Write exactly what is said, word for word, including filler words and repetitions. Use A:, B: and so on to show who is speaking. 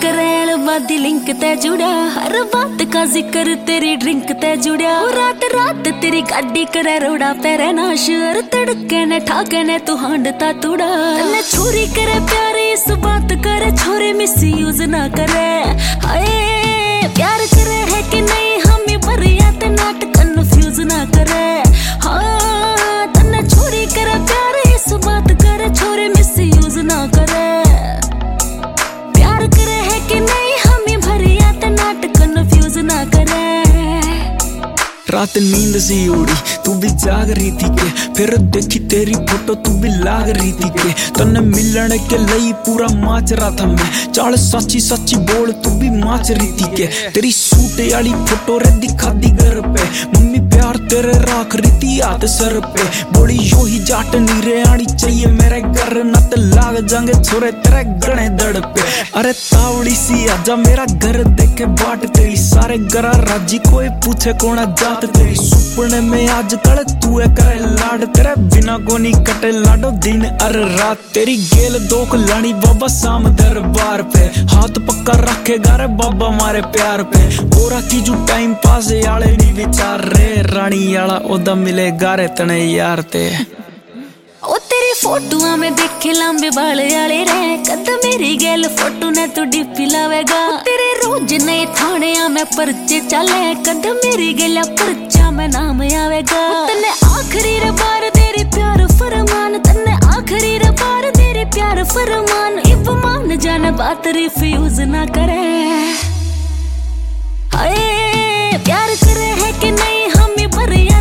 A: करे वादी लिंक ते जुड़ा, हर बात का जिक्र तेरी ड्रिंक ते जुड़ा। रात रात तेरी गाड़ी करे रोड़ा पेरे नाश, तड़के ने ठाके ने तू हांडता तुड़ा। तन्ने छोरी करे प्यारे इस बात करे, छोरे मिस यूज ना करे। हाय प्यार करे है कि नहीं हमें भरिया ते नाट कन्फ्यूज ना करे। हाँ तन्ने छोरी करे प्यारे इस बात करे, छोरे मिस यूज ना करे। प्यार करे है कि नहीं हमें भरिया ते नाट कन्फ्यूज ना करे।
B: रात नींद सी उड़ी तू भी जाग रही थी के, फिर देखी तेरी फोटो तू भी लाग रही थी के। तन्ने मिलने के लिए पूरा माच रहा था मैं, चाल सच्ची सच्ची बोल तू भी माच रही थी के। तेरी सूटे वाली फोटो रे दिखा दी घर पे, मम्मी प्यार तेरे राख रही थी हाथ सर पे। बोली यो ही जाट नीरे आनी चाहिए मेरे घर, न तो लाग जाएंगे छोरे तेरे गणे दड़ पे। अरे तावड़ी सी आजा मेरा घर देखे बाट तेरी, सारे गरा राजी कोई पूछे कौन जात तेरी। सुपने में आज कल तू है करे लाड, तेरे बिना कोनी कटे लाडो दिन अर रात। तेरी गेल दोख लानी बाबा शाम दरबार पे, हाथ पक्का रखेगा रे बाबा मारे प्यार पे। बोरा की जो टाइम पास याले नी विचार रे, रानी याला ओदा मिलेगा रे तने यार ते।
A: ओ तेरी फोटोआ में देखे लंबे बाल आले रे, कद मेरी गेल फोटो ने तू डीपी लावेगा। तेरे रोज नए थाने में पर्चे चले, कद मेरी गेला पर्चा में नाम आवेगा। तन्ने आखिरी रे बार तेरी प्यार फरमान, तन्ने आखिरी रे बार तेरी प्यार फरमान। इब मान जाने बात रिफ्यूज ना करे। हाय प्यार करे है कि नहीं हमें भरिया